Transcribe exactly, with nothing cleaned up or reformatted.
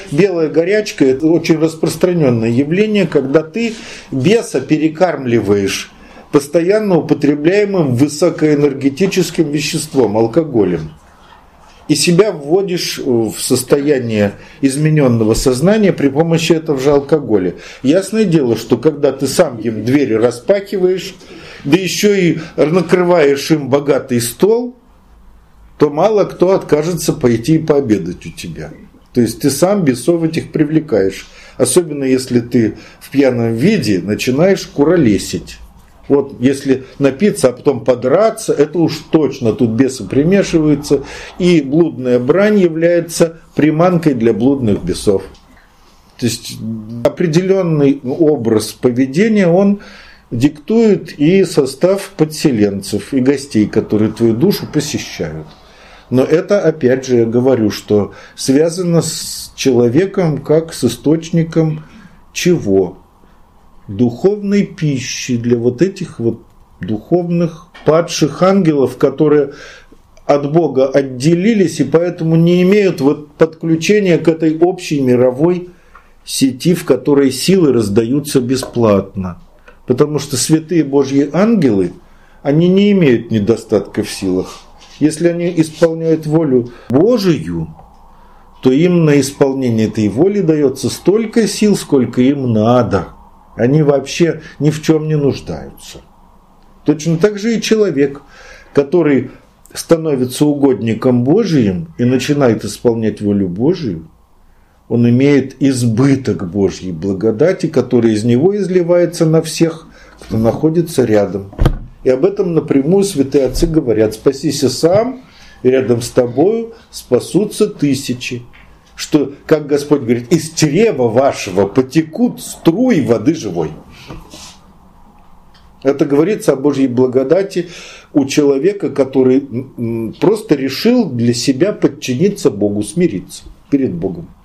белая горячка – это очень распространенное явление, когда ты беса перекармливаешь постоянно употребляемым высокоэнергетическим веществом, алкоголем. И себя вводишь в состояние измененного сознания при помощи этого же алкоголя. Ясное дело, что когда ты сам им двери распахиваешь, да еще и накрываешь им богатый стол, то мало кто откажется пойти и пообедать у тебя. То есть ты сам бесов этих привлекаешь. Особенно если ты в пьяном виде начинаешь куролесить. Вот если напиться, а потом подраться, это уж точно тут бесы примешиваются. И блудная брань является приманкой для блудных бесов. То есть определенный образ поведения, он диктует и состав подселенцев, и гостей, которые твою душу посещают. Но это, опять же, я говорю, что связано с человеком как с источником чего? Духовной пищи для вот этих вот духовных падших ангелов, которые от Бога отделились и поэтому не имеют вот подключения к этой общей мировой сети, в которой силы раздаются бесплатно. Потому что святые Божьи ангелы, они не имеют недостатка в силах. Если они исполняют волю Божию, то им на исполнение этой воли дается столько сил, сколько им надо. Они вообще ни в чем не нуждаются. Точно так же и человек, который становится угодником Божиим и начинает исполнять волю Божию, он имеет избыток Божьей благодати, который из него изливается на всех, кто находится рядом. И об этом напрямую святые отцы говорят: спасися сам, и рядом с тобою спасутся тысячи. Что, как Господь говорит, из чрева вашего потекут струи воды живой. Это говорится о Божьей благодати у человека, который просто решил для себя подчиниться Богу, смириться перед Богом.